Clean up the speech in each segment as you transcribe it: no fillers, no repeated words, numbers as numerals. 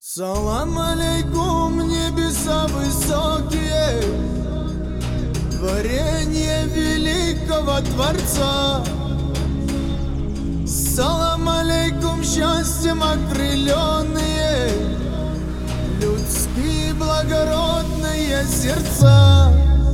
Салам алейкум, небеса высокие, творение великого Творца. Салам алейкум, счастьем окрыленные, людские благородные сердца.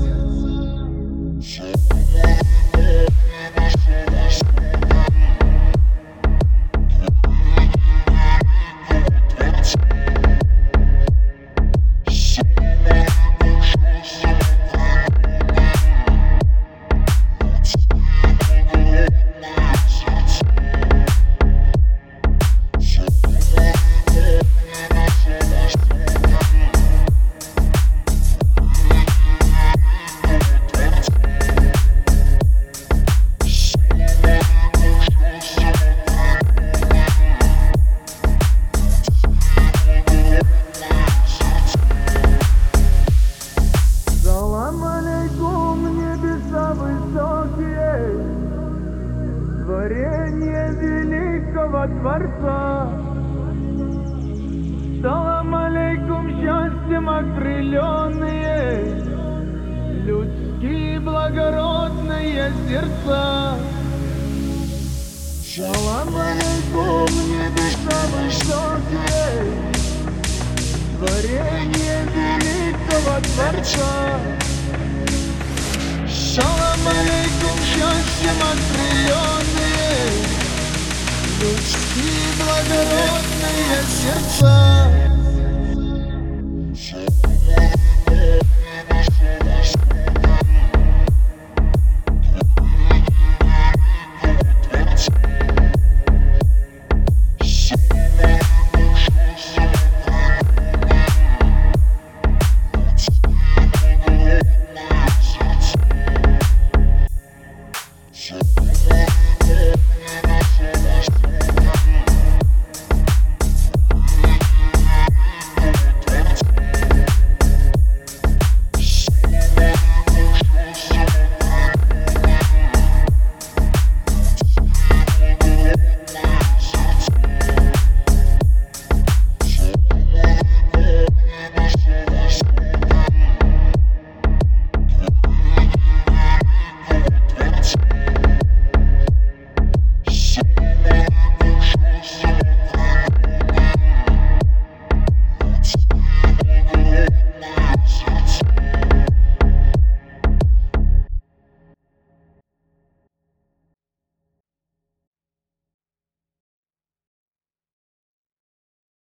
Творение великого Творца. Салам алейкум, счастьем окрыленные, людские благородные сердца. Салам алейкум, небеса высокие, творение великого Творца. Салам алейкум, счастьем окрыленные, людские благородные сердца.